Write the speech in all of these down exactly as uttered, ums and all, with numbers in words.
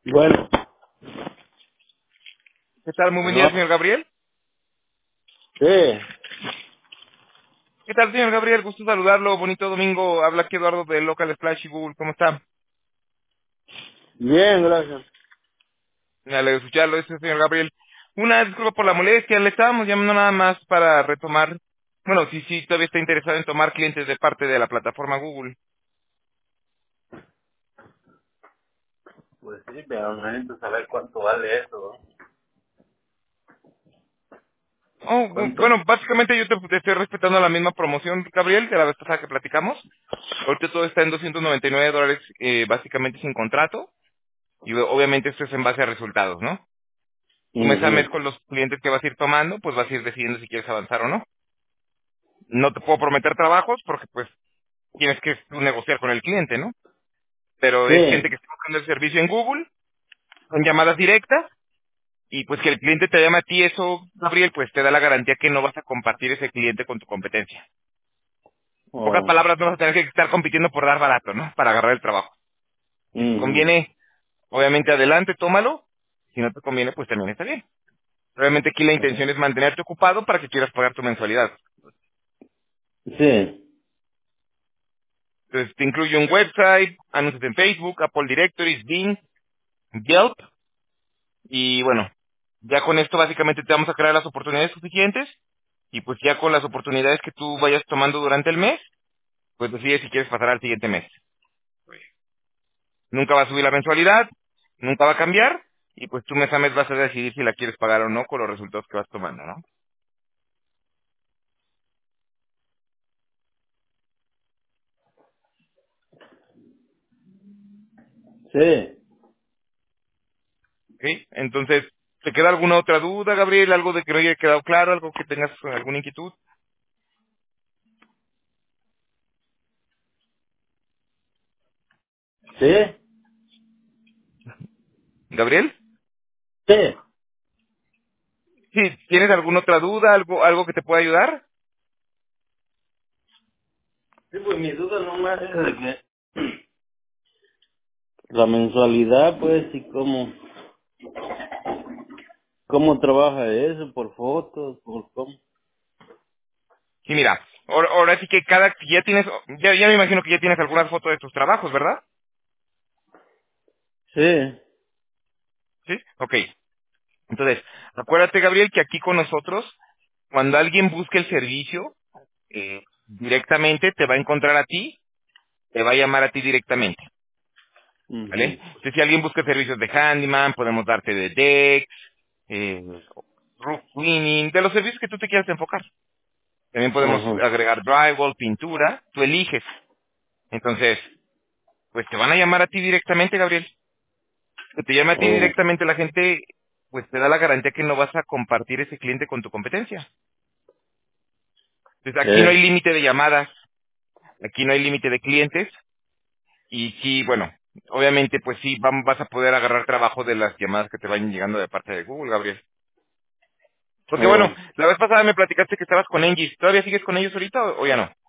Bueno, ¿Qué tal? Muy buen día, ¿no? señor Gabriel. Sí, ¿Qué tal, señor Gabriel? Gusto saludarlo. Bonito domingo. Habla aquí Eduardo de Local Splash y Google. ¿Cómo está? bien, gracias. Me alegro de escucharlo, ese señor Gabriel. Una disculpa por la molestia. Le estábamos llamando nada más para retomar. Bueno, sí, sí, todavía está interesado en tomar clientes de parte de la plataforma Google. Pues sí, pero necesito saber cuánto vale eso, ¿no? Oh, bu- ¿Cuánto? bueno, básicamente yo te, te estoy respetando la misma promoción, Gabriel, de la vez pasada que platicamos. Ahorita todo está en doscientos noventa y nueve dólares, eh, básicamente sin contrato. Y obviamente esto es en base a resultados, ¿no? Tú mes a mes Mhm. con los clientes que vas a ir tomando, pues vas a ir decidiendo si quieres avanzar o no. No te puedo prometer trabajos porque pues tienes que tú negociar con el cliente, ¿no? Pero es gente Sí. que está buscando el servicio en Google, con llamadas directas, y pues que el cliente te llama a ti, eso, Gabriel, pues te da la garantía que no vas a compartir ese cliente con tu competencia. En pocas Oh. palabras, no vas a tener que estar compitiendo por dar barato, ¿no? Para agarrar el trabajo. Si te Mhm. conviene, obviamente adelante, tómalo. Si no te conviene, pues también está bien. Obviamente aquí la intención es mantenerte ocupado para que quieras pagar tu mensualidad. Sí. Entonces te incluye un website, anuncios en Facebook, Apple Directories, Bing, Yelp, y bueno, ya con esto básicamente te vamos a crear las oportunidades suficientes, y pues ya con las oportunidades que tú vayas tomando durante el mes, pues decides si quieres pasar al siguiente mes. Nunca va a subir la mensualidad, nunca va a cambiar, y pues tú mes a mes vas a decidir si la quieres pagar o no con los resultados que vas tomando, ¿no? Sí. ¿Ok? Entonces, ¿te queda alguna otra duda, Gabriel? ¿Algo de que no haya quedado claro? ¿Algo que tengas alguna inquietud? Sí. ¿Gabriel? Sí. Sí, ¿tienes alguna otra duda? ¿Algo, algo que te pueda ayudar? Sí, pues mi duda nomás es de que la mensualidad, pues, y cómo, cómo trabaja eso, por fotos, por cómo. Sí, mira, ahora, ahora sí que cada, ya tienes, ya, ya me imagino que ya tienes algunas fotos de tus trabajos, ¿verdad? Sí. Sí. Ok. Entonces, acuérdate, Gabriel, que aquí con nosotros, cuando alguien busque el servicio, eh, directamente te va a encontrar a ti, te va a llamar a ti directamente, ¿vale? Mhm. Entonces, si alguien busca servicios de handyman, podemos darte de deck, eh, roof cleaning, de los servicios que tú te quieras enfocar. También podemos Ajá. agregar drywall, pintura, tú eliges. Entonces, pues te van a llamar a ti directamente, Gabriel. Que te llame a ti Oh. directamente la gente, pues te da la garantía que no vas a compartir ese cliente con tu competencia. Entonces, aquí no hay Sí. límite de llamadas, aquí no hay límite de clientes, y sí, bueno, obviamente, pues sí, vam- vas a poder agarrar trabajo de las llamadas que te vayan llegando de parte de Google, Gabriel. Porque bueno, Oh. la vez pasada me platicaste que estabas con Engis. ¿Todavía sigues con ellos ahorita o, o ya no?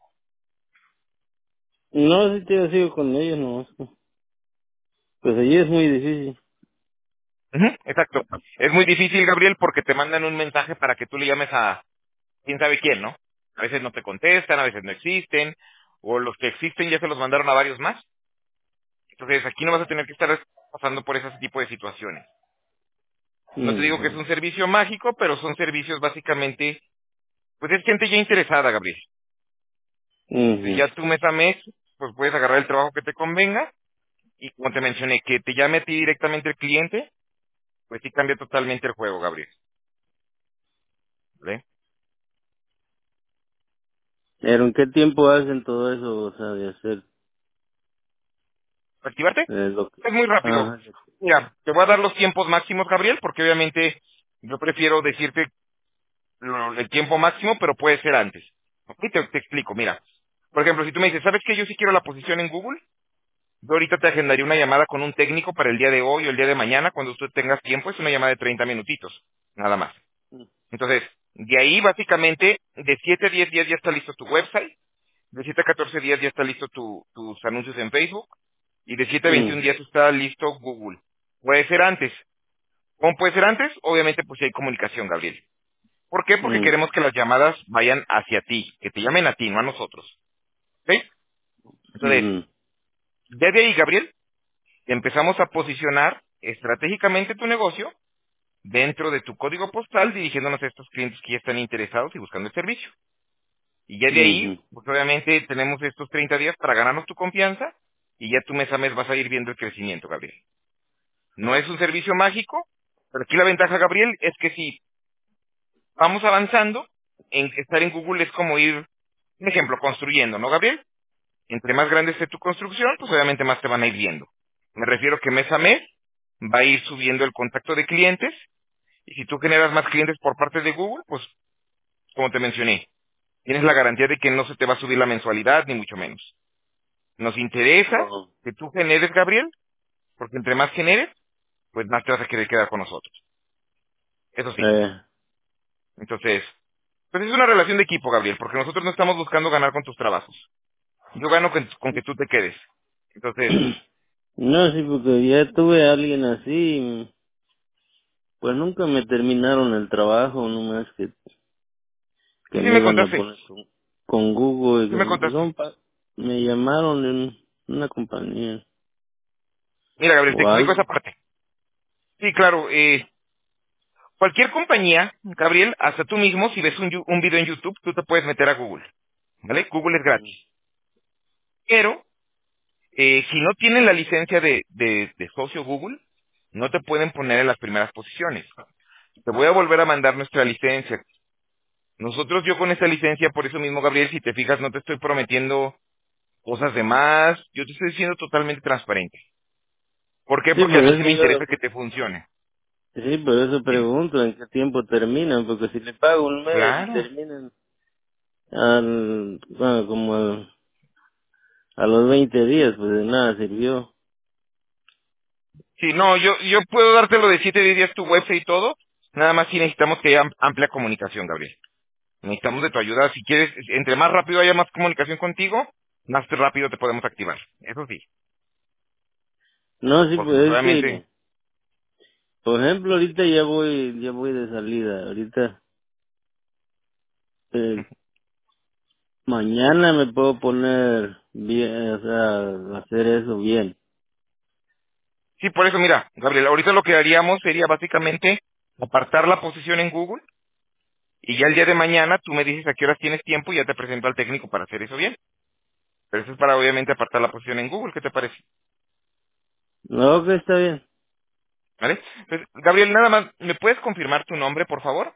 No, sí te sigo con ellos, no. Pues allí es muy difícil. Ujú, exacto. Es muy difícil, Gabriel, porque te mandan un mensaje para que tú le llames a quién sabe quién, ¿no? A veces no te contestan, a veces no existen, o los que existen ya se los mandaron a varios más. Entonces aquí no vas a tener que estar pasando por ese tipo de situaciones. No te digo que es Mhm. un servicio mágico, pero son servicios básicamente, pues es gente ya interesada, Gabriel. Entonces Mhm. ya tú mes a mes, pues puedes agarrar el trabajo que te convenga, y como te mencioné, que te llame a ti directamente el cliente, pues sí cambia totalmente el juego, Gabriel. ¿Vale? Pero ¿en qué tiempo hacen todo eso, o sea, de hacer ¿Activarte? eh, lo que... Es muy rápido. Ajá. Mira, te voy a dar los tiempos máximos, Gabriel, porque obviamente yo prefiero decirte lo- el tiempo máximo, pero puede ser antes. ¿Ok? Te, te explico, mira. Por ejemplo, si tú me dices, ¿sabes qué? Yo sí quiero la posición en Google. Yo ahorita te agendaría una llamada con un técnico para el día de hoy o el día de mañana, cuando usted tengas tiempo. Es una llamada de treinta minutitos, nada más. Entonces, de ahí básicamente, de siete a diez días ya está listo tu website. De siete a catorce días ya está listo tu- tus anuncios en Facebook. Y de siete a veintiún Mm. días está listo Google. Puede ser antes. ¿Cómo puede ser antes? Obviamente, pues si hay comunicación, Gabriel. ¿Por qué? Porque Mm, queremos que las llamadas vayan hacia ti, que te llamen a ti, no a nosotros. ¿Ok? Entonces, ujú, ya de ahí, Gabriel, empezamos a posicionar estratégicamente tu negocio dentro de tu código postal, dirigiéndonos a estos clientes que ya están interesados y buscando el servicio. Y ya de ujú. ahí, pues obviamente tenemos estos treinta días para ganarnos tu confianza y ya tú mes a mes vas a ir viendo el crecimiento, Gabriel. No es un servicio mágico, pero aquí la ventaja, Gabriel, es que si vamos avanzando, en estar en Google es como ir, un ejemplo, construyendo, ¿no, Gabriel? Entre más grande esté tu construcción, pues obviamente más te van a ir viendo. Me refiero que mes a mes va a ir subiendo el contacto de clientes y si tú generas más clientes por parte de Google, pues como te mencioné, tienes la garantía de que no se te va a subir la mensualidad, ni mucho menos. Nos interesa Oh, que tú generes, Gabriel, porque entre más generes, pues más te vas a querer quedar con nosotros. Eso sí. eh, Entonces, pues es una relación de equipo, Gabriel, porque nosotros no estamos buscando ganar con tus trabajos. Yo gano con, con que tú te quedes. Entonces, no, sí, porque ya tuve a alguien así, pues nunca me terminaron el trabajo, nomás que, sí, que sí me me iban a contaste. poner con, con Google y Sí me con, pues, contaste. son pa- me llamaron en una compañía Mira, Gabriel, te o explico esa algo. parte. Sí, claro, eh, cualquier compañía, Gabriel, hasta tú mismo, si ves un, yu- un video en YouTube, tú te puedes meter a Google. ¿Vale? Google es gratis. Pero, eh, si no tienen la licencia de, de, de socio Google, no te pueden poner en las primeras posiciones. Te voy a volver a mandar nuestra licencia. Nosotros, yo con esta licencia, por eso mismo, Gabriel, si te fijas, no te estoy prometiendo cosas de más. Yo te estoy diciendo totalmente transparente. ¿Por qué? Sí, Porque a por mí sí eso me interesa yo, que te funcione. sí, por eso Dime. pregunto en qué tiempo terminan, porque si le pago un mes y Claro. terminan al, bueno, como al- a los veinte días, pues de nada sirvió. Sí, no, yo, yo puedo dártelo de siete días tu website y todo. Nada más si necesitamos que haya am- amplia comunicación, Gabriel. Necesitamos de tu ayuda. Si quieres, entre más rápido haya más comunicación contigo, más rápido te podemos activar. Eso sí. No, sí, Porque pues pues es que, obviamente, por ejemplo, ahorita ya voy, ya voy de salida, ahorita, eh, mañana me puedo poner bien, o sea, hacer eso bien. sí, por eso mira, Gabriel, ahorita lo que haríamos sería básicamente apartar la posición en Google y ya el día de mañana tú me dices a qué horas tienes tiempo y ya te presento al técnico para hacer eso bien. Pero eso es para obviamente apartar la posición en Google, ¿qué te parece? No, que está bien. ¿Vale? Entonces, Gabriel, nada más, ¿me puedes confirmar tu nombre, por favor?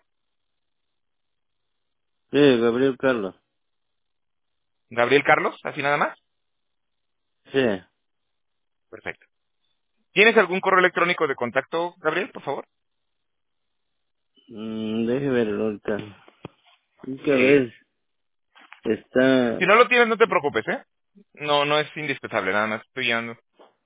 Sí, Gabriel Carlos. Gabriel Carlos, así nada más. Sí. Perfecto. ¿Tienes algún correo electrónico de contacto, Gabriel, por favor? Mm, deje ver ahorita. Es que a Eh, veces está, si no lo tienes, no te preocupes, ¿eh? No, no es indispensable, nada más estoy llamando.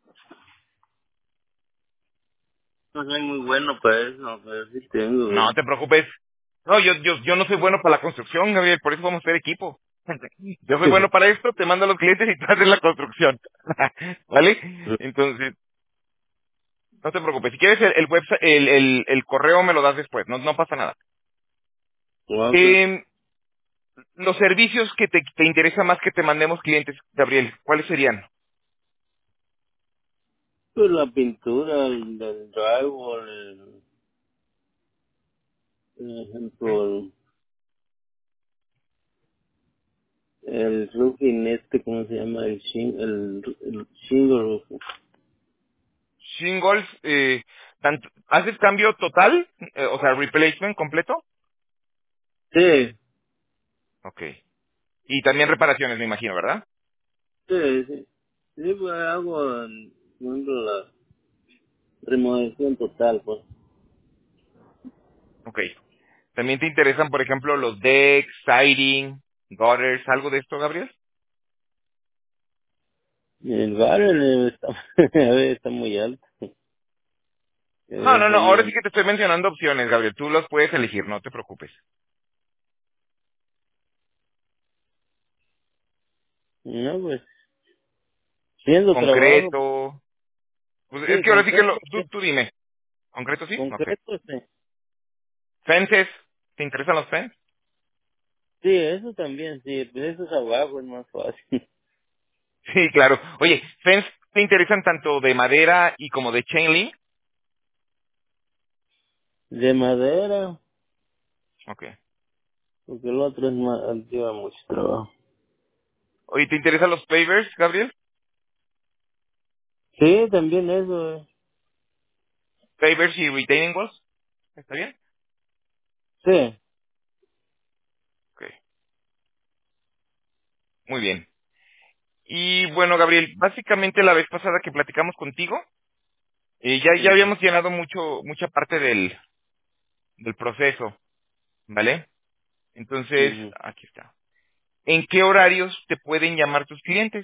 no soy muy bueno para eso, pero sí tengo. No te preocupes. No, yo, yo, yo no soy bueno para la construcción, Gabriel, por eso vamos a ser equipo. Yo soy bueno para esto, te mando a los clientes y tú haces la construcción. ¿Vale? Entonces, no te preocupes. Si quieres el, el website, el, el, el correo me lo das después, no, no pasa nada. Ok. Eh, los servicios que te, te interesa más que te mandemos clientes, Gabriel, ¿cuáles serían? Pues la pintura, el, el drywall, el, por ejemplo, el, el roofing este, ¿cómo se llama? El, shin, el, el shingle roof. Shingles, eh, tanto- ¿haces cambio total? Eh, o sea, replacement completo. Sí, Ok. Y también reparaciones, me imagino, ¿verdad? sí, sí. Sí, pues hago, por ejemplo, la remodelación total, pues. Ok. ¿También te interesan, por ejemplo, los decks, siding, gutters, algo de esto, Gabriel? El barrio eh, está, a ver, está muy alto. A No, no, veces no, ahí ahora sí en- que te estoy mencionando opciones, Gabriel. Tú los puedes elegir, no te preocupes. no, pues, siendo trabajo, pues, Concreto. Pues es Sí, que ahora sí que lo, concreto, sí. tú, tú dime. ¿Concreto sí? Ok. Concreto, sí. ¿Fences? ¿Te interesan los fences? Sí, eso también, sí. Pues eso es abajo, es más fácil. Sí, claro. Oye, ¿fence te interesan tanto de madera y como de chain link? De madera, Ok. porque el otro es más, lleva mucho trabajo. Oye, ¿te interesan los pavers, Gabriel? Sí, también eso, eh. Pavers y retaining walls. ¿Está bien? Sí. Ok. Muy bien. Y bueno, Gabriel, básicamente la vez pasada que platicamos contigo, eh, ya, ya Ujú, habíamos llenado mucho, mucha parte del, del proceso, ¿vale? Entonces, ujú. aquí está. ¿En qué horarios te pueden llamar tus clientes?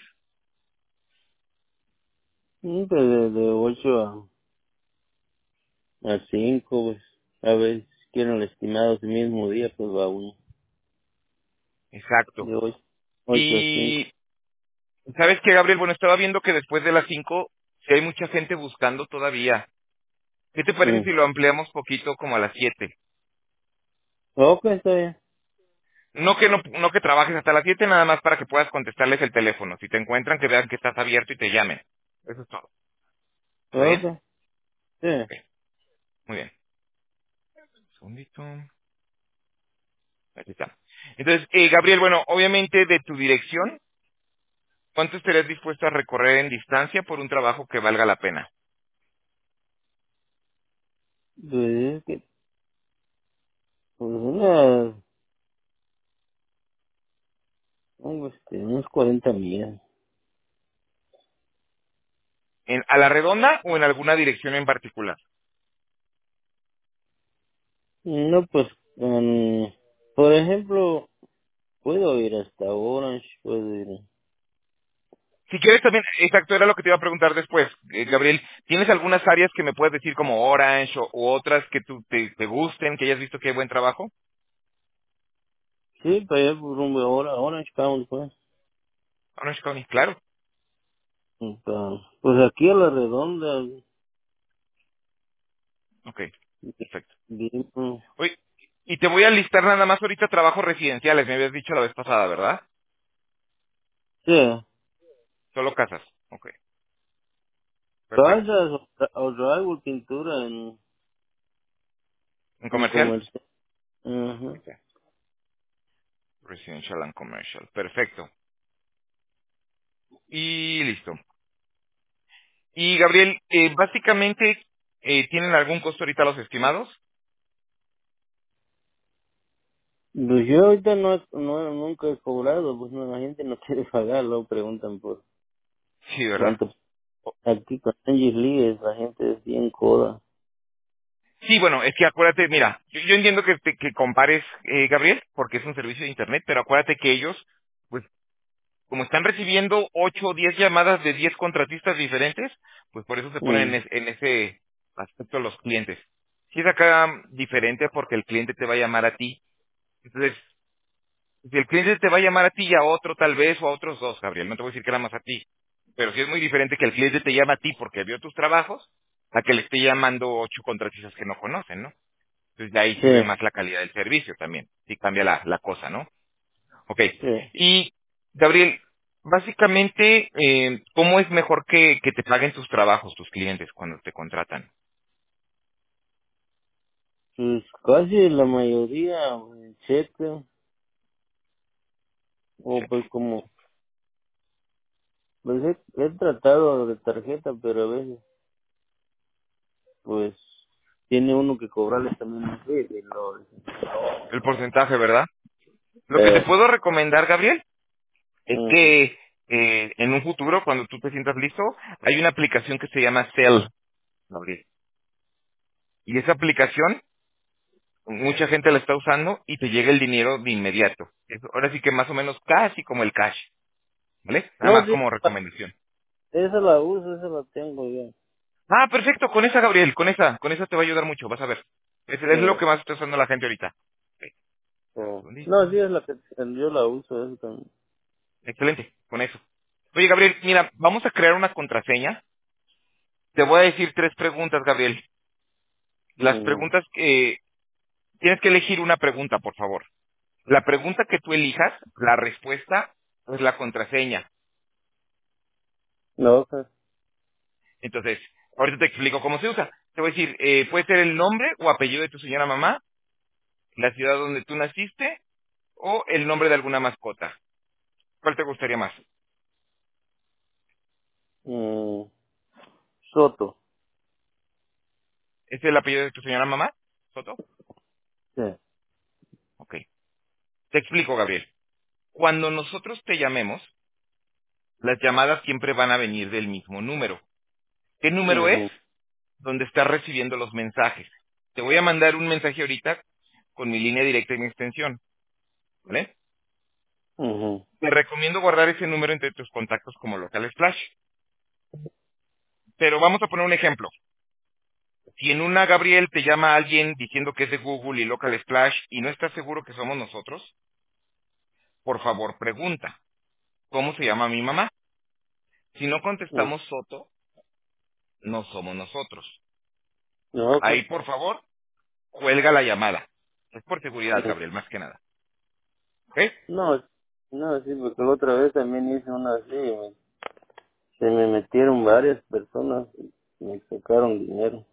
Mm, pues de, de ocho a, a cinco, pues. A ver, si quieren el estimado ese mismo día, pues va uno. Exacto. De ocho, ocho a cinco. Y, ¿sabes qué, Gabriel? Bueno, estaba viendo que después de las cinco, si hay mucha gente buscando todavía. ¿Qué te parece Mm. si lo ampliamos poquito como a las siete? Ok, está bien. No que no, no que trabajes hasta las siete, nada más para que puedas contestarles el teléfono. Si te encuentran, que vean que estás abierto y te llamen. Eso es todo. ¿Está bien? Ok, sí. Ok, muy bien. Un segundito. Aquí está. Entonces, eh, Gabriel, bueno, obviamente de tu dirección, ¿cuánto estarías dispuesto a recorrer en distancia por un trabajo que valga la pena? Pues es que, pues unas, oh, este, unos cuarenta millas. ¿En, ¿A la redonda o en alguna dirección en particular? No, pues, um, por ejemplo, puedo ir hasta Orange, puedo ir. Si quieres también, exacto, era lo que te iba a preguntar después, eh, Gabriel. ¿Tienes algunas áreas que me puedes decir como Orange o u otras que tú te, te gusten, que hayas visto que hay buen trabajo? Sí, para allá por rumbo a Ora- Orange County, pues. Orange County, claro. Y pa- Pues aquí a la redonda, Ok, perfecto. bien, mm, Oye, y te voy a listar nada más ahorita trabajos residenciales, me habías dicho la vez pasada, ¿verdad? sí, Solo casas. Ok, perfecto. casas o, tra- o drywall, pintura en, ¿En en comercial? comercial. Ajá. Ok. Residential and commercial. Perfecto. Y listo. Y Gabriel, eh, básicamente, eh, ¿tienen algún costo ahorita los estimados? Pues yo ahorita no, no, nunca he cobrado, pues no, la gente no quiere pagar, luego preguntan por Sí, ¿verdad? cuánto. Aquí con Angie Lee es, la gente es bien coda. Sí, bueno, es que acuérdate, mira, yo, yo entiendo que, te- que compares, eh, Gabriel, porque es un servicio de Internet, pero acuérdate que ellos, pues, como están recibiendo ocho o diez llamadas de diez contratistas diferentes, pues por eso se ponen en, Mm, es- en ese aspecto los clientes. Si es acá diferente porque el cliente te va a llamar a ti. Entonces, si el cliente te va a llamar a ti y a otro tal vez, o a otros dos, Gabriel, no te voy a decir que nada más a ti. Pero sí es muy diferente que el cliente te llame a ti porque vio tus trabajos, a que le esté llamando ocho contratistas que no conocen, ¿no? Entonces de ahí sí, sube más la calidad del servicio también. Sí cambia la, la cosa, ¿no? Ok. sí. Y, Gabriel, básicamente, eh, ¿cómo es mejor que, que te paguen tus trabajos, tus clientes, cuando te contratan? Pues casi la mayoría en cheque, o pues Cheque. como, pues he, he tratado de tarjeta, pero a veces, pues, tiene uno que cobrarles también un fee, y no, El porcentaje, ¿verdad? Lo que te eh, puedo recomendar, Gabriel, es ujú, que eh, en un futuro, cuando tú te sientas listo, hay una aplicación que se llama Cell, Gabriel. Y esa aplicación, mucha gente la está usando y te llega el dinero de inmediato. Es- ahora sí que más o menos casi como el cash, ¿vale? Nada no, más sí, como recomendación. esa la uso, esa la tengo yo. Ah, perfecto, con esa, Gabriel, con esa, con esa te va a ayudar mucho, vas a ver. Es, es lo Eh, que más está usando la gente ahorita. Ok, eh, segundito. no, sí es la que yo la uso, eso también. Excelente, con eso. Oye, Gabriel, mira, vamos a crear una contraseña Te voy a decir tres preguntas, Gabriel. Las Ujú. preguntas que... Tienes que elegir una pregunta, por favor. La pregunta que tú elijas, la respuesta es la contraseña. No, ok. Entonces, ahorita te explico cómo se usa. Te voy a decir, eh, puede ser el nombre o apellido de tu señora mamá, la ciudad donde tú naciste o el nombre de alguna mascota. ¿Cuál te gustaría más? Mm, Soto. ¿Es el apellido de tu señora mamá? ¿Soto? Sí. Ok. Te explico, Gabriel. Cuando nosotros te llamemos, las llamadas siempre van a venir del mismo número. ¿Qué número es? Ujú. Donde estás recibiendo los mensajes. Te voy a mandar un mensaje ahorita con mi línea directa y mi extensión, ¿vale? Ujú. Te recomiendo guardar ese número entre tus contactos como local Splash. Pero vamos a poner un ejemplo. Si en una Gabriel te llama alguien diciendo que es de Google y local Splash y no estás seguro que somos nosotros, por favor pregunta, ¿cómo se llama mi mamá? Si no No, contestamos Soto, no somos nosotros. no, ok. Ahí, por favor, cuelga la llamada. Es por seguridad, Mm. Gabriel, más que nada. ¿Ok? No, no, sí, porque la otra vez también hice una así. y me- se me metieron varias personas y me sacaron dinero.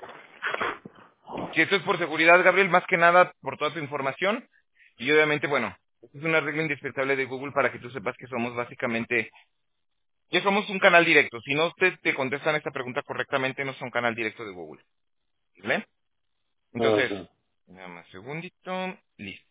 Si esto es por seguridad, Gabriel, más que nada por toda tu información. Y obviamente, bueno, esto es una regla indispensable de Google para que tú sepas que somos básicamente, que somos un canal directo. Si no te, te contestan esta pregunta correctamente, no son canal directo de Google. ¿Vale? Entonces, Ok. nada más segundito, listo.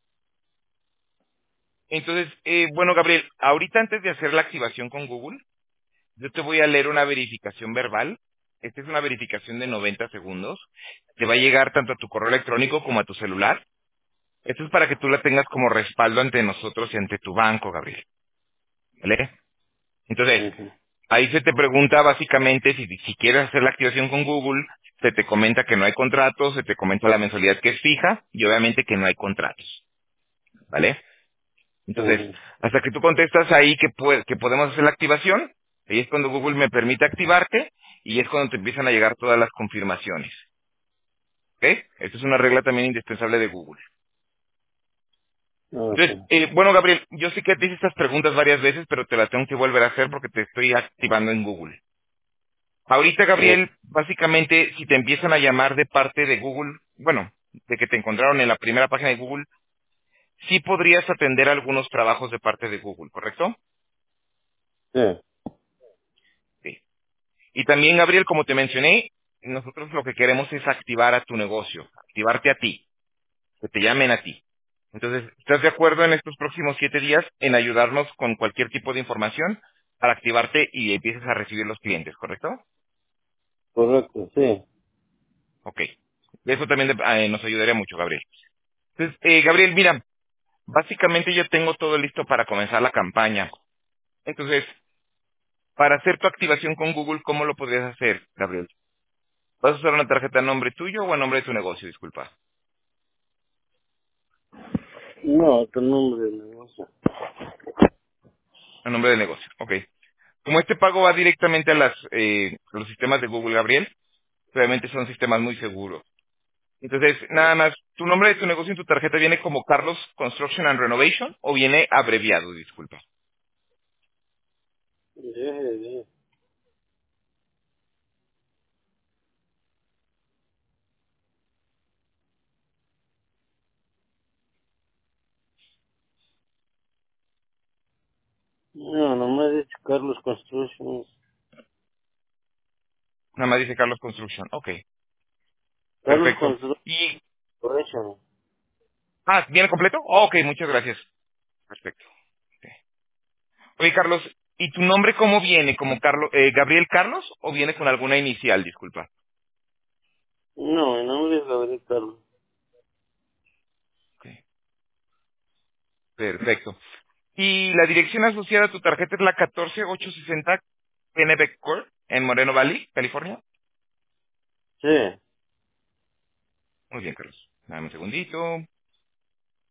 Entonces, eh, bueno, Gabriel, ahorita antes de hacer la activación con Google, yo te voy a leer una verificación verbal. Esta es una verificación de noventa segundos. Te va a llegar tanto a tu correo electrónico como a tu celular. Esto es para que tú la tengas como respaldo ante nosotros y ante tu banco, Gabriel. ¿Vale? Entonces, Ujú. ahí se te pregunta básicamente si, si quieres hacer la activación con Google, se te comenta que no hay contratos, se te comenta la mensualidad que es fija y obviamente que no hay contratos. ¿Vale? Entonces, Ujú. hasta que tú contestas ahí que, pue- que podemos hacer la activación, ahí es cuando Google me permite activarte y es cuando te empiezan a llegar todas las confirmaciones. ¿Ok? Esta es una regla también indispensable de Google. Ok. Entonces, eh, bueno, Gabriel, yo sé que te hice estas preguntas varias veces, pero te las tengo que volver a hacer porque te estoy activando en Google. Ahorita, Oh, Gabriel, básicamente, si te empiezan a llamar de parte de Google, bueno, de que te encontraron en la primera página de Google, sí podrías atender algunos trabajos de parte de Google, ¿correcto? sí. Sí. Y también, Gabriel, como te mencioné, nosotros lo que queremos es activar a tu negocio, activarte a ti, que te llamen a ti. Entonces, ¿estás de acuerdo en estos próximos siete días en ayudarnos con cualquier tipo de información para activarte y empieces a recibir los clientes, correcto? Correcto, sí. Ok. Eso también eh, nos ayudaría mucho, Gabriel. Entonces, eh, Gabriel, mira, básicamente yo tengo todo listo para comenzar la campaña. Entonces, para hacer tu activación con Google, ¿cómo lo podrías hacer, Gabriel? ¿Vas a usar una tarjeta a nombre tuyo o a nombre de tu negocio? Disculpa. No, tu nombre de negocio. A nombre del negocio. Ok. Como este pago va directamente a, las, eh, a los sistemas de Google, Gabriel, obviamente son sistemas muy seguros. Entonces, nada más, ¿tu nombre de tu negocio en tu tarjeta viene como Carlos Construction and Renovation o viene abreviado? Disculpa. Deje de- No, nomás dice Carlos Construction. Nada más dice Carlos Construction. Ok. Carlos Perfecto. Construction. Y, ah, ¿viene completo? Oh, ok, muchas gracias. Perfecto. Ok. Oye, Carlos, ¿y tu nombre cómo viene? ¿Como Carlos, eh, Gabriel Carlos o viene con alguna inicial? Disculpa. No, mi nombre es Gabriel Carlos. Ok. Perfecto. Y la dirección asociada a tu tarjeta es la catorce mil ochocientos sesenta Kennebec Court en Moreno Valley, California. Sí. Muy bien, Carlos. Dame un segundito.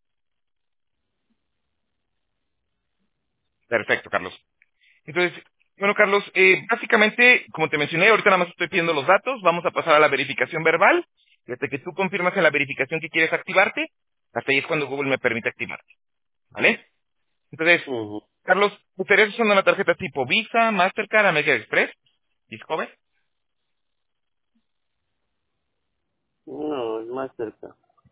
Perfecto, Carlos. Entonces, Bueno, Carlos, eh, básicamente, como te mencioné, ahorita nada más estoy pidiendo los datos, vamos a pasar a la verificación verbal, y hasta que tú confirmas en la verificación que quieres activarte, hasta ahí es cuando Google me permite activarte, ¿vale? Entonces, Ujú. Carlos, ¿tú estarías usando una tarjeta tipo Visa, Mastercard, American Express, Discover? No, es más cerca.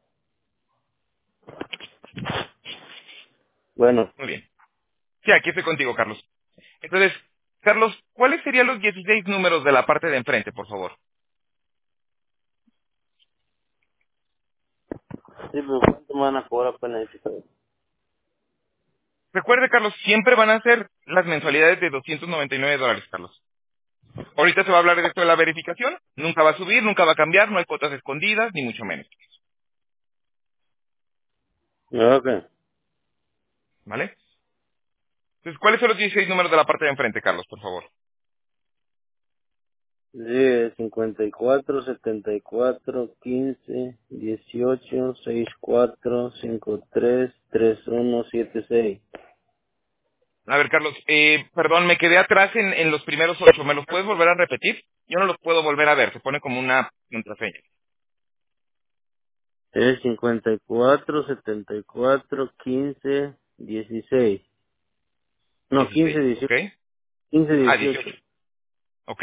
Bueno, Muy bien. Sí, aquí estoy contigo, Carlos. Entonces, Carlos, ¿cuáles serían los dieciséis números de la parte de enfrente, por favor? sí, pero ¿cuánto me van a cobrar para necesitar? Recuerde, Carlos, siempre van a ser las mensualidades de doscientos noventa y nueve dólares, Carlos. Ahorita se va a hablar de esto de la verificación. Nunca va a subir, nunca va a cambiar, no hay cuotas escondidas, ni mucho menos. Ok. ¿Vale? Entonces, ¿cuáles son los dieciséis números de la parte de enfrente, Carlos, por favor? Sí, cincuenta y cuatro, setenta y cuatro, quince, dieciocho, sesenta y cuatro, cincuenta y tres, treinta y uno, setenta y seis. A ver, Carlos, eh, perdón, me quedé atrás en, en los primeros ocho. ¿Me los puedes volver a repetir? Yo no los puedo volver a ver, se pone como una contraseña. Es cincuenta y cuatro, setenta y cuatro, quince, dieciséis. No, quince, dieciséis, dieciocho. ¿ok? quince, Ah, dieciocho. dieciocho, ¿ok?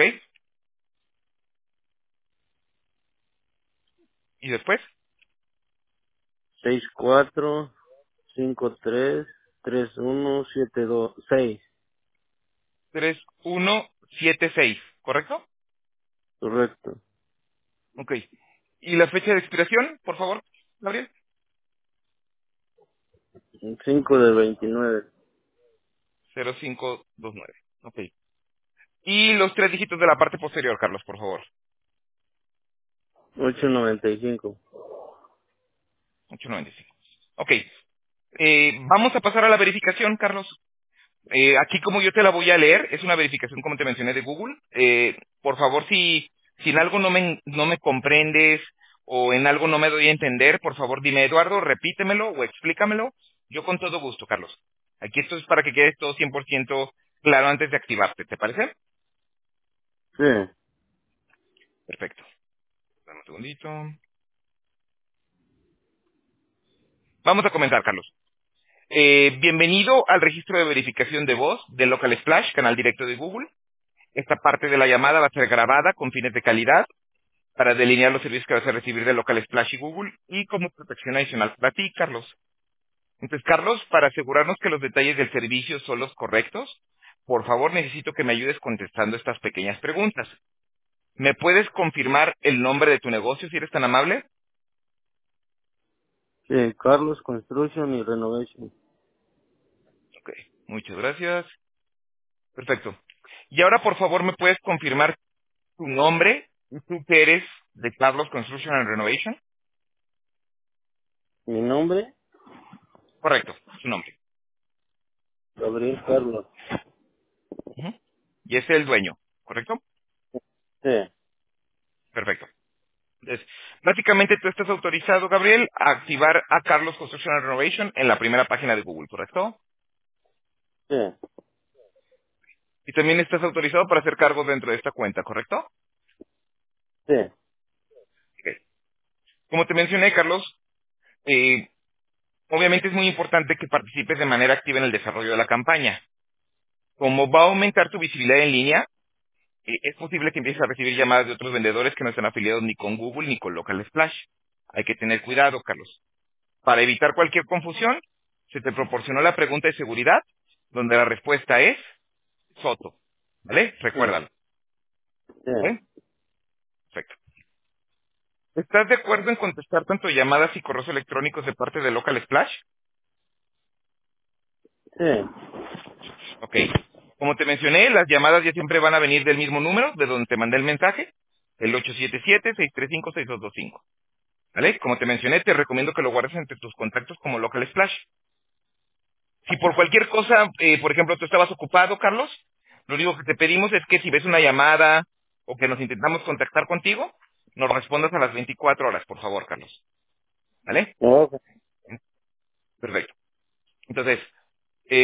¿Y después? sesenta y cuatro, cincuenta y tres, treinta y uno, setenta y dos, seis. tres uno siete seis, ¿correcto? Correcto. Ok. ¿Y la fecha de expiración, por favor, Gabriel? cinco del veintinueve. cero cinco dos nueve. Ok. Y los tres dígitos de la parte posterior, Carlos, por favor. ocho noventa y cinco. ocho noventa y cinco. Ok. Eh, vamos a pasar a la verificación, Carlos. Eh, aquí como yo te la voy a leer, es una verificación como te mencioné de Google. Eh, por favor, si, si en algo no me, no me comprendes o en algo no me doy a entender, por favor dime, Eduardo, repítemelo o explícamelo. Yo con todo gusto, Carlos. Aquí esto es para que quede todo cien por ciento claro antes de activarte, ¿te parece? Sí, Perfecto. Dame un segundito. Vamos a comenzar, Carlos. Eh, bienvenido al registro de verificación de voz de Local Splash, canal directo de Google. Esta parte de la llamada va a ser grabada con fines de calidad para delinear los servicios que vas a recibir de Local Splash y Google y como protección adicional para ti, Carlos. Entonces, Carlos, para asegurarnos que los detalles del servicio son los correctos, por favor necesito que me ayudes contestando estas pequeñas preguntas. ¿Me puedes confirmar el nombre de tu negocio si eres tan amable? sí, Carlos Construction y Renovation. Ok, muchas gracias. Perfecto. Y ahora, por favor, ¿me puedes confirmar tu nombre y tú que eres de Carlos Construction and Renovation? Mi nombre, Correcto, su nombre. Gabriel Carlos. Ujú. Y es el dueño, ¿correcto? Sí, Perfecto. Entonces, básicamente tú estás autorizado, Gabriel, a activar a Carlos Construction and Renovation en la primera página de Google, ¿correcto? sí, Y también estás autorizado para hacer cargos dentro de esta cuenta, ¿correcto? sí, Ok. Como te mencioné, Carlos, eh, obviamente es muy importante que participes de manera activa en el desarrollo de la campaña. Como va a aumentar tu visibilidad en línea, eh, es posible que empieces a recibir llamadas de otros vendedores que no están afiliados ni con Google ni con Local Splash. Hay que tener cuidado, Carlos. Para evitar cualquier confusión, se te proporcionó la pregunta de seguridad, donde la respuesta es Soto. ¿Vale? sí, Recuérdalo. sí, ¿Vale? Perfecto. ¿Estás de acuerdo en contestar tanto llamadas y correos electrónicos de parte de Local Splash? sí, Ok. Como te mencioné, las llamadas ya siempre van a venir del mismo número, de donde te mandé el mensaje, el ocho siete siete, seis tres cinco, seis dos dos cinco. ¿Vale? Como te mencioné, te recomiendo que lo guardes entre tus contactos como Local Splash. Si por cualquier cosa, eh, por ejemplo, tú estabas ocupado, Carlos, lo único que te pedimos es que si ves una llamada o que nos intentamos contactar contigo, nos respondas a las veinticuatro horas, por favor, Carlos. ¿Vale? ok, Perfecto. Entonces, eh,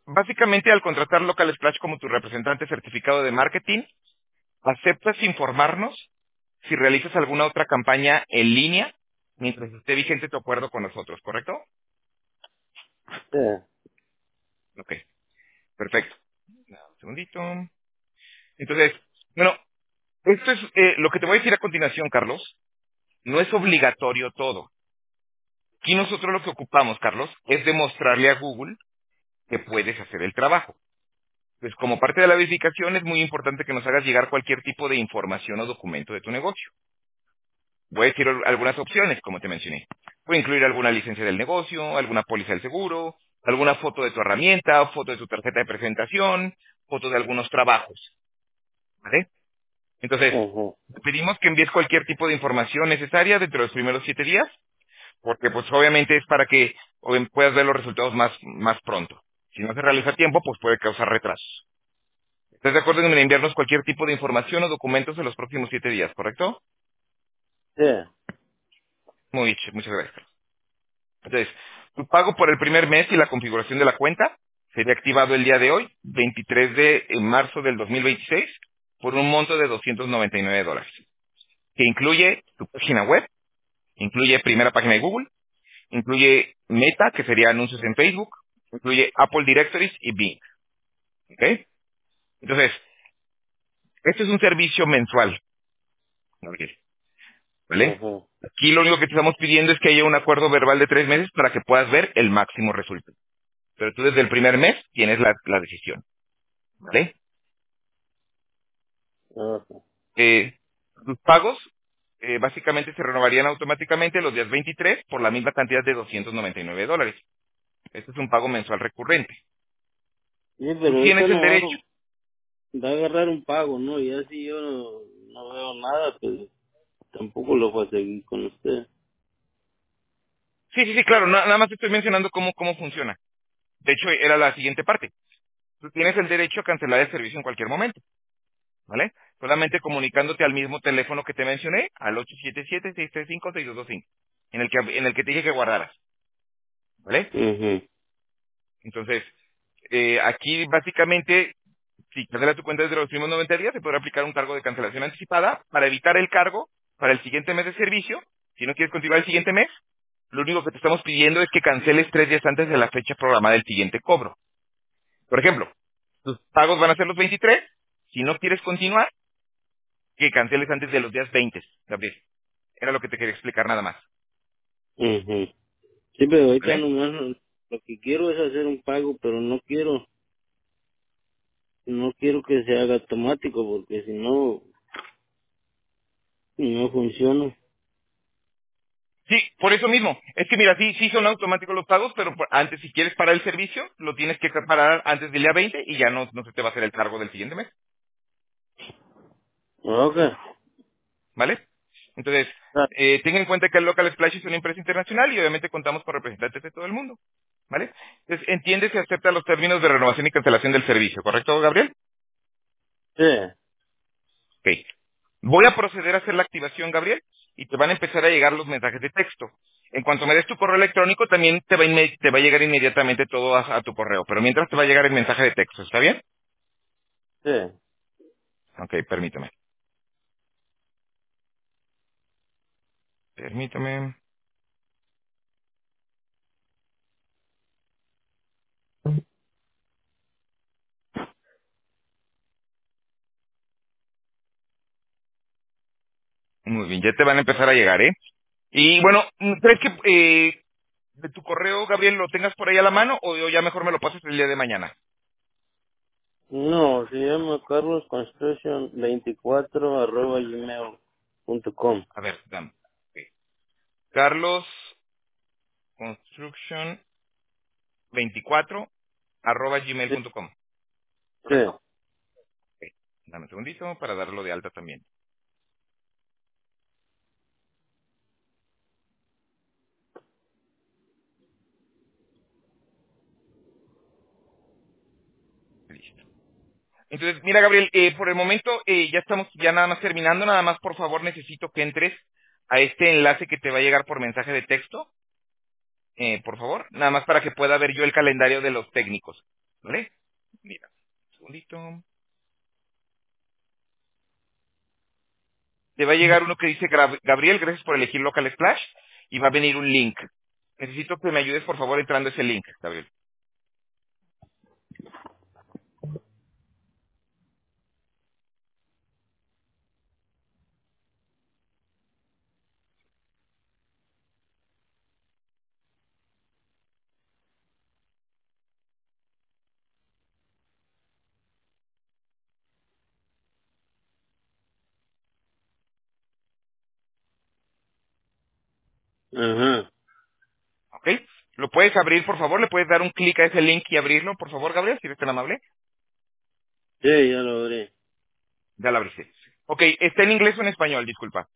básicamente al contratar Local Splash como tu representante certificado de marketing, aceptas informarnos si realizas alguna otra campaña en línea mientras esté vigente tu acuerdo con nosotros, ¿correcto? Sí. Ok, perfecto. Un segundito. Entonces, bueno, esto es eh, lo que te voy a decir a continuación, Carlos. No es obligatorio todo. Aquí nosotros lo que ocupamos, Carlos, es demostrarle a Google que puedes hacer el trabajo. Pues como parte de la verificación es muy importante que nos hagas llegar cualquier tipo de información o documento de tu negocio. Voy a decir al- algunas opciones, como te mencioné. Puede incluir alguna licencia del negocio, alguna póliza del seguro, alguna foto de tu herramienta, foto de tu tarjeta de presentación, foto de algunos trabajos. ¿Vale? Entonces, Ujú. te pedimos que envíes cualquier tipo de información necesaria dentro de los primeros siete días, porque pues obviamente es para que obvien- puedas ver los resultados más, más pronto. Si no se realiza a tiempo, pues puede causar retrasos. ¿Estás de acuerdo en enviarnos cualquier tipo de información o documentos en los próximos siete días, correcto? Sí. Muy bien, muchas gracias. Entonces, tu pago por el primer mes y la configuración de la cuenta sería activado el día de hoy, veintitrés de marzo del dos mil veintiséis, por un monto de doscientos noventa y nueve dólares, que incluye tu página web, incluye primera página de Google, incluye Meta, que sería anuncios en Facebook, incluye Apple Directories y Bing. ¿Ok? Entonces, este es un servicio mensual. ¿Ok? ¿Vale? Ujú. Aquí lo único que te estamos pidiendo es que haya un acuerdo verbal de tres meses para que puedas ver el máximo resultado. Pero tú desde el primer mes tienes la, la decisión. ¿Vale? Ujú. Eh, tus pagos eh, básicamente se renovarían automáticamente los días veintitrés por la misma cantidad de doscientos noventa y nueve dólares. Este es un pago mensual recurrente. Sí, Tú pero tienes ahorita el no va, derecho. a va a agarrar un pago, ¿no? Y así yo no, no veo nada, pues tampoco lo voy a seguir con usted. Sí, sí, sí, claro. na- Nada más te estoy mencionando cómo, cómo funciona. De hecho, era la siguiente parte. Tú tienes el derecho a cancelar el servicio en cualquier momento, ¿vale? Solamente comunicándote al mismo teléfono que te mencioné, al ocho siete siete, seis tres cinco, seis dos dos cinco, en el que en el que te dije que guardaras, ¿vale? Mhm. Entonces, eh, aquí básicamente, si cancelas tu cuenta desde los primeros noventa días, se podrá aplicar un cargo de cancelación anticipada para evitar el cargo para el siguiente mes de servicio. Si no quieres continuar el siguiente mes, lo único que te estamos pidiendo es que canceles tres días antes de la fecha programada del siguiente cobro. Por ejemplo, tus pagos van a ser los veintitrés. Si no quieres continuar, que canceles antes de los días veinte, Gabriel. Era lo que te quería explicar nada más. Mhm. Sí, pero ahorita ¿Vale? nomás no- lo que quiero es hacer un pago, pero no quiero, no quiero que se haga automático porque si no, no funciona. Sí, por eso mismo. Es que mira, sí, sí son automáticos los pagos, pero por- antes, si quieres parar el servicio, lo tienes que parar antes del día veinte y ya no, no se te va a hacer el cargo del siguiente mes. Ok. ¿Vale? Entonces, Ah, eh, tenga en cuenta que el Local Splash es una empresa internacional y obviamente contamos con representantes de todo el mundo. ¿Vale? Entonces, entiendes y acepta los términos de renovación y cancelación del servicio, ¿correcto, Gabriel? sí. Ok. Voy a proceder a hacer la activación, Gabriel, y te van a empezar a llegar los mensajes de texto. En cuanto me des tu correo electrónico, también te va a, inme- te va a llegar inmediatamente todo a, a tu correo. Pero mientras te va a llegar el mensaje de texto, ¿está bien? Sí. Ok, permítame. Permítame. Muy bien, ya te van a empezar a llegar, ¿eh? Y bueno, ¿crees que eh, de tu correo, Gabriel, lo tengas por ahí a la mano o ya mejor me lo pasas el día de mañana? No, se llama Carlos Construction veinticuatro arroba gmail punto com. A ver, dame. Ok. Carlos Construction veinticuatro arroba gmail Sí. punto com. Sí. ¿Correcto? Ok. Dame un segundito para darlo de alta también. Listo. Entonces, mira, Gabriel, eh, por el momento eh, ya estamos ya nada más terminando. Nada más, por favor, necesito que entres a este enlace que te va a llegar por mensaje de texto, eh, por favor. Nada más para que pueda ver yo el calendario de los técnicos. ¿vale? Mira, un segundito. Te va a llegar uno que dice, "Gra- Gabriel, gracias por elegir Local Splash", y va a venir un link. Necesito que me ayudes, por favor, entrando a ese link, Gabriel. Ajá. ¿Ok? ¿Lo puedes abrir, por favor? ¿Le puedes dar un clic a ese link y abrirlo, por favor, Gabriel, si eres tan amable? Sí, ya lo abrí. Ya lo abriste. Ok, ¿está en inglés o en español? Disculpa.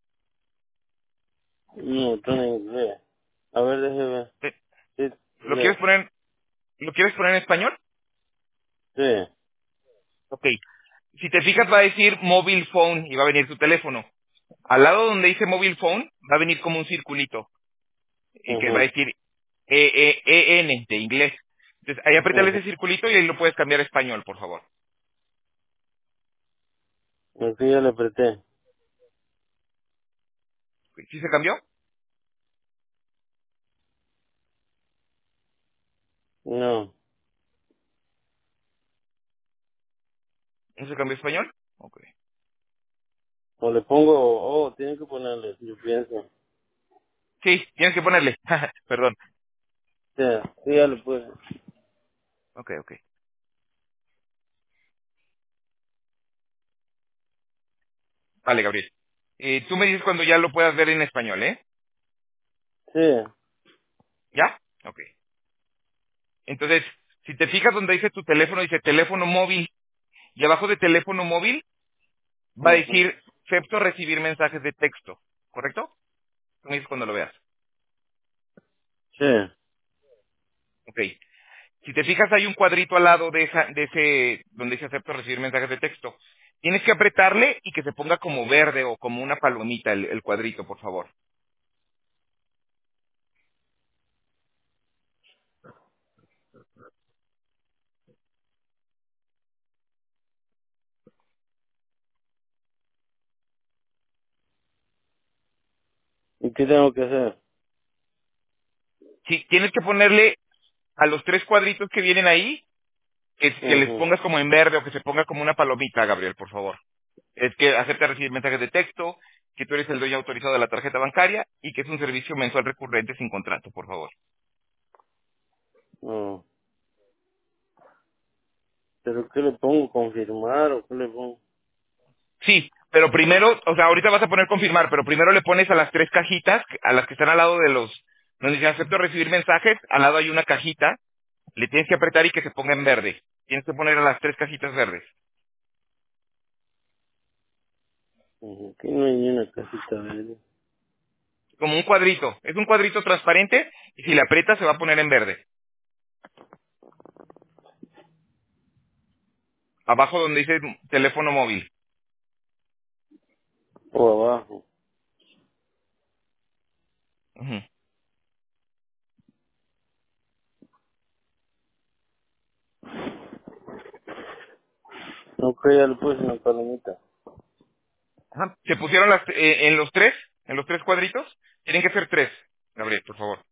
No, está en inglés. A ver, déjeme ver. Eh, Sí, ¿Lo quieres inglés. poner, lo quieres poner en español? Sí. Ok. Si te fijas va a decir mobile phone y va a venir tu teléfono. Al lado donde dice mobile phone va a venir como un circulito y que va a Ajá. decir E E E N de inglés. Entonces ahí apriétale Ajá. ese circulito y ahí lo puedes cambiar a español, por favor. Aquí ya le apreté. ¿Sí se cambió? No. ¿No se cambió a español? Ok. O le pongo, oh, tienen que ponerle, yo pienso. Sí, tienes que ponerle. Perdón. Sí, sí, ya le puse. Ok, ok. Vale, Gabriel. Eh, tú me dices cuando ya lo puedas ver en español, ¿eh? Sí. ¿Ya? Ok. Entonces, si te fijas donde dice tu teléfono, dice teléfono móvil, y abajo de teléfono móvil va a Ajá. decir acepto recibir mensajes de texto, ¿correcto? Tú me dices cuando lo veas. Sí. Ok. Si te fijas hay un cuadrito al lado de esa, de ese, donde dice acepto recibir mensajes de texto. Tienes que apretarle y que se ponga como verde o como una palomita el, el cuadrito, por favor. ¿Y qué tengo que hacer? Sí, tienes que ponerle a los tres cuadritos que vienen ahí, que, que les Ajá. pongas como en verde o que se ponga como una palomita, Gabriel, por favor. Es que acepta recibir mensajes de texto, que tú eres el dueño autorizado de la tarjeta bancaria y que es un servicio mensual recurrente sin contrato, por favor. No. ¿Pero qué le pongo? ¿Confirmar o qué le pongo? Sí, pero primero, o sea, ahorita vas a poner confirmar, pero primero le pones a las tres cajitas, a las que están al lado de los, donde dice acepto recibir mensajes, al lado hay una cajita, le tienes que apretar y que se ponga en verde. Tienes que poner a las tres cajitas verdes. Ajá. Aquí no hay ni una casita verde. Como un cuadrito. Es un cuadrito transparente y si le aprietas se va a poner en verde. Abajo donde dice teléfono móvil. O abajo. Ujú. Ok, ya le puse una palomita. Ajá. ¿Se pusieron las, eh, en los tres? ¿En los tres cuadritos? Tienen que ser tres, Gabriel, por favor.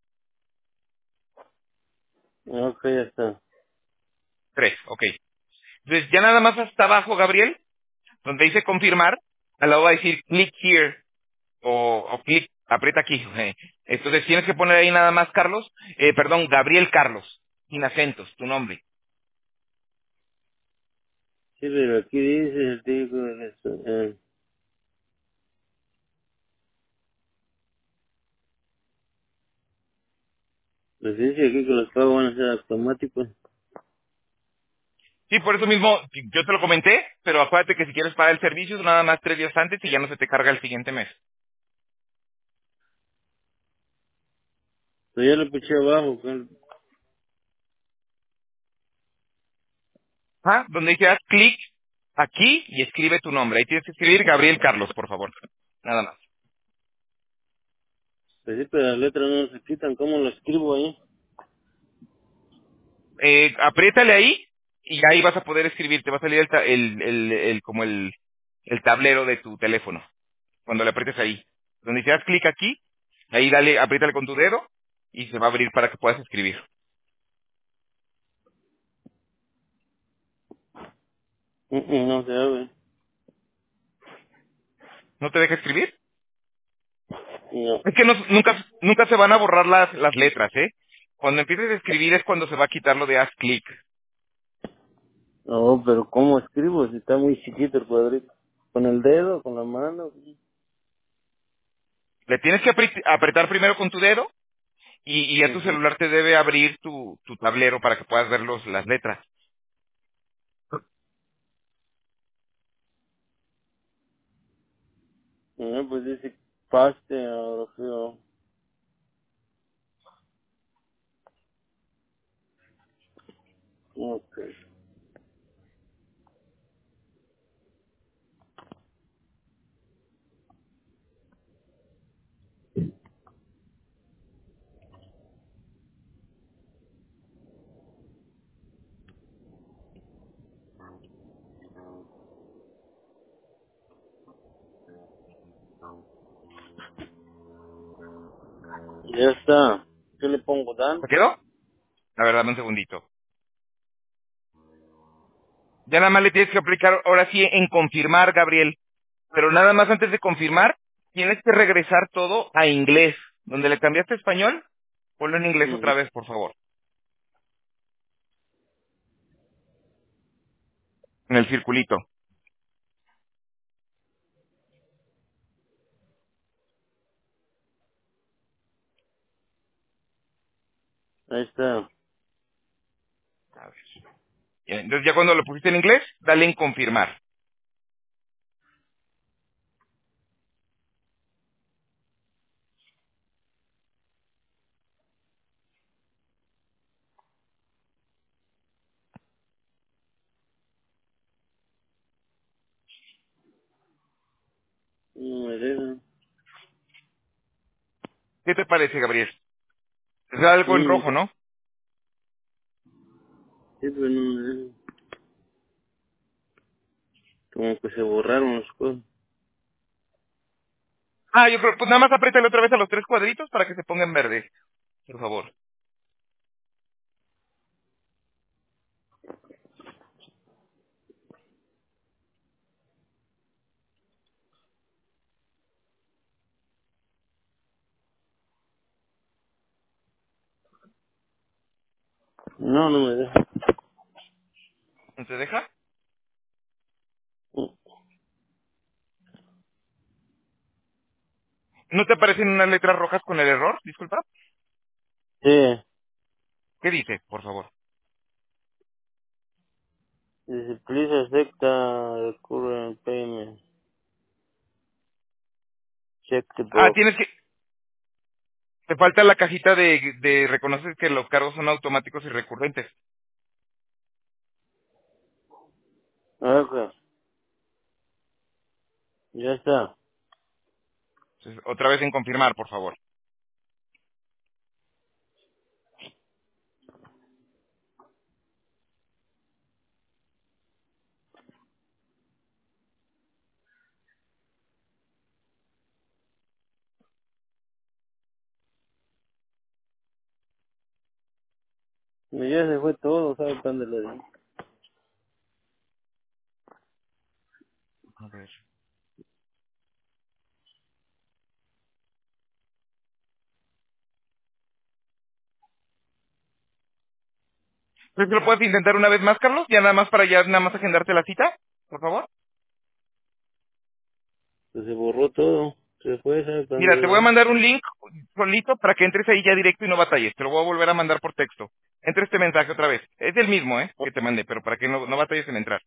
Ok, ya está. Tres, ok. Entonces ya nada más hasta abajo, Gabriel, donde dice confirmar, al lado va a decir click here o, o click, aprieta aquí. eh. Entonces tienes que poner ahí nada más Carlos, eh, perdón, Gabriel Carlos, sin acentos, tu nombre. Sí, pero aquí dice el tipo de esto. Eh, pues dice aquí que los pagos van a ser automáticos. Sí, por eso mismo yo te lo comenté, pero acuérdate que si quieres pagar el servicio, nada más tres días antes y ya no se te carga el siguiente mes. Pero ya le puse abajo. que- ¿Ah? Donde dice haz clic aquí y escribe tu nombre. Ahí tienes que escribir Gabriel Carlos, por favor. Nada más. Pues sí, pero las letras no se quitan. ¿Cómo lo escribo ahí? eh, apriétale ahí y ahí vas a poder escribir, te va a salir el, ta- el, el, el- como el, el tablero de tu teléfono, cuando le aprietes ahí. Donde dice haz clic aquí, ahí dale, apriétale con tu dedo y se va a abrir para que puedas escribir. Mm, mm, no se abre. ¿No te deja escribir? No. Es que no- nunca, nunca se van a borrar las, las letras, ¿eh? Cuando empieces a escribir es cuando se va a quitar lo de haz clic. No, pero ¿cómo escribo si está muy chiquito el cuadrito? ¿Con el dedo? ¿Con la mano? Le tienes que apri- apretar primero con tu dedo y, y ya tu Ujú. celular te debe abrir tu, tu tablero para que puedas ver los, las letras. No, pues dice paste ahora feo. Ok. Ya está. ¿Qué le pongo? ¿Dan? ¿Se quedó? La verdad, un segundito. Ya nada más le tienes que aplicar ahora sí en confirmar, Gabriel. Pero nada más antes de confirmar, tienes que regresar todo a inglés. Donde le cambiaste a español, ponlo en inglés otra Ujú. vez, por favor. En el circulito. Ahí está. A ver. Bien, entonces ya cuando lo pusiste en inglés, dale en confirmar. No me deja. ¿Qué te parece, Gabriel? Es algo en Mm, rojo, ¿no? sí, pero no me deja. Como que se borraron las cosas. Ah, yo creo, pues nada más apriétale otra vez a los tres cuadritos para que se ponga en verde, por favor. No, no me deja. ¿No te deja? Mm, ¿No te aparecen unas letras rojas con el error? Disculpa. sí. ¿Qué dice, por favor? Dice, please accept the current payment. Check the Ah, box. tienes que... Te falta la cajita de, de reconocer que los cargos son automáticos y recurrentes. Ok. Ya está. Entonces, otra vez en confirmar, por favor. Ya se fue todo, ¿sabes dónde lo di? A ver. ¿Crees que lo puedes intentar una vez más, Carlos? Ya nada más para ya nada más agendarte la cita, por favor. Pues se borró todo. Se fue, ¿sabes dónde Mira, te lo voy a di? mandar un link solito para que entres ahí ya directo y no batalles. Te lo voy a volver a mandar por texto. Entra este mensaje otra vez. Es el mismo, ¿eh? Que te mandé, pero para que no, no batalles en entrar.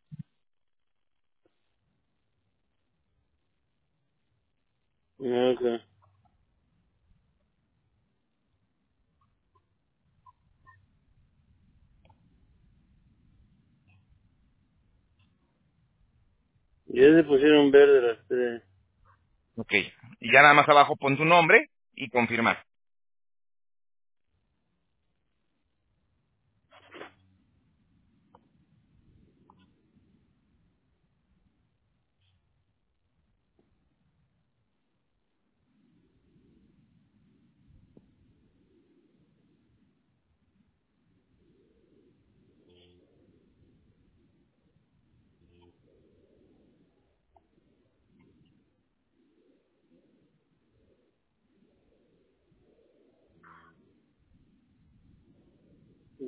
Ok. Ya se pusieron verde las tres. Ok. Y ya nada más abajo pon tu nombre y confirmar.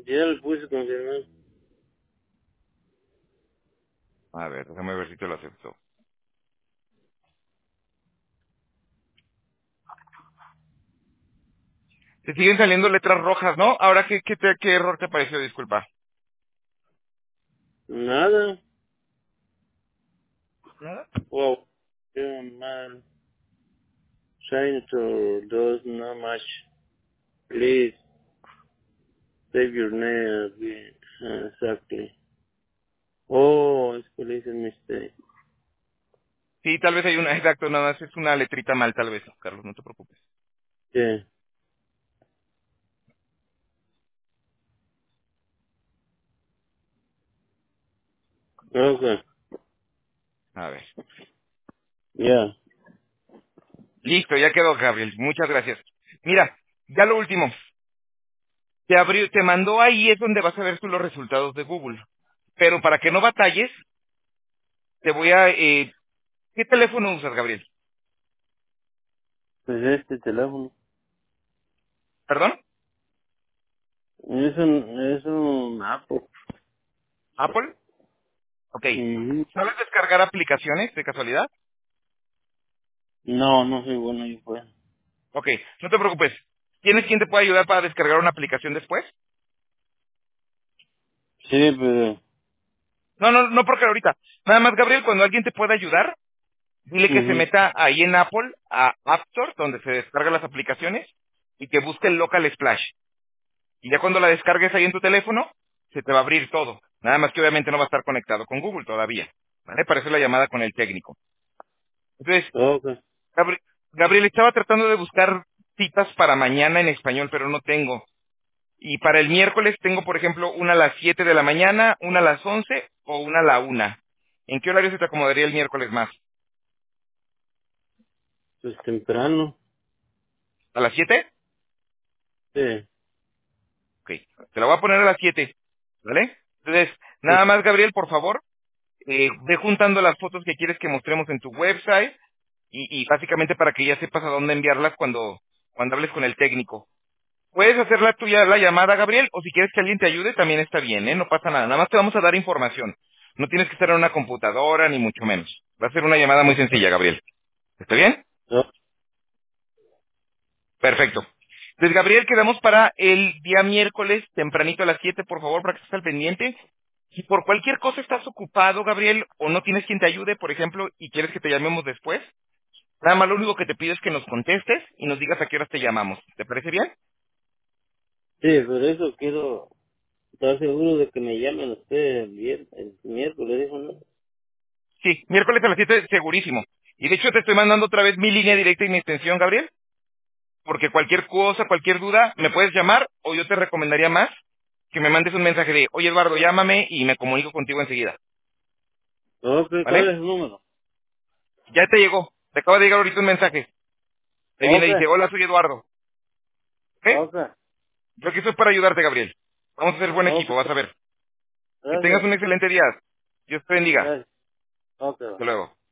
Ya le puse confirmar. A ver, déjame ver si te lo acepto. Te siguen saliendo letras rojas, ¿no? Ahora, ¿qué, qué, te- qué error te pareció? Disculpa. Nada. ¿Nada? Wow. Yeah, man. Trying to do not much. Please save your name. again. Uh, exactly. Oh, es que le hice mistake. Sí, tal vez hay una, exacto, nada más es una letrita mal, tal vez, Carlos, no te preocupes. Yeah. Okay. A ver. Yeah. Listo, ya quedó, Gabriel. Muchas gracias. Mira, ya lo último. Te abrió, te mandó ahí, es donde vas a ver tú los resultados de Google. Pero para que no batalles, te voy a... Eh, ¿qué teléfono usas, Gabriel? Pues este teléfono. ¿Perdón? Es un, es un Apple. ¿Apple? Ok. Ujú. ¿Sabes descargar aplicaciones de casualidad? No, no soy bueno yo pues. Ok, no te preocupes. ¿Tienes quien te pueda ayudar para descargar una aplicación después? Sí, pero... No, no, no porque ahorita. Nada más, Gabriel, cuando alguien te pueda ayudar, dile que se Mhm. meta ahí en Apple a App Store, donde se descargan las aplicaciones, y que busque el Local Splash. Y ya cuando la descargues ahí en tu teléfono, se te va a abrir todo. Nada más que obviamente no va a estar conectado con Google todavía. ¿Vale? Para eso la llamada con el técnico. Entonces, Okay. Gabri- Gabriel, estaba tratando de buscar citas para mañana en español, pero no tengo. Y para el miércoles tengo, por ejemplo, una a las siete de la mañana, una a las once o una a la una. ¿En qué horario se te acomodaría el miércoles más? Pues temprano. ¿A las siete? Sí. Ok. Te la voy a poner a las siete. ¿Vale? Entonces, Sí. nada más, Gabriel, por favor, eh, ve juntando las fotos que quieres que mostremos en tu website y, y básicamente para que ya sepas a dónde enviarlas cuando, cuando hables con el técnico. Puedes hacerla tuya la llamada, Gabriel, o si quieres que alguien te ayude, también está bien, ¿eh? No pasa nada. Nada más te vamos a dar información. No tienes que estar en una computadora, ni mucho menos. Va a ser una llamada muy sencilla, Gabriel. ¿Está bien? No. Perfecto. Entonces, Gabriel, quedamos para el día miércoles, tempranito a las siete, por favor, para que estés al pendiente. Si por cualquier cosa estás ocupado, Gabriel, o no tienes quien te ayude, por ejemplo, y quieres que te llamemos después, nada más lo único que te pido es que nos contestes y nos digas a qué horas te llamamos. ¿Te parece bien? Sí, por eso quiero estar seguro de que me llamen ustedes el, vier- el miércoles, dijo, ¿no? Sí, miércoles a las siete, segurísimo. Y de hecho te estoy mandando otra vez mi línea directa y mi extensión, Gabriel, porque cualquier cosa, cualquier duda, me puedes llamar o yo te recomendaría más que me mandes un mensaje de, oye Eduardo, llámame y me comunico contigo enseguida. Ok, ¿cuál ¿Vale? es su número? Ya te llegó. Te acaba de llegar ahorita un mensaje. Ahí viene Ok, y dice, hola, soy Eduardo. ¿Ok? ok, Yo aquí estoy para ayudarte, Gabriel. Vamos a ser buen ok, equipo, vas a ver. Que tengas gracias, un excelente día. Dios te bendiga. gracias, ok. Hasta luego.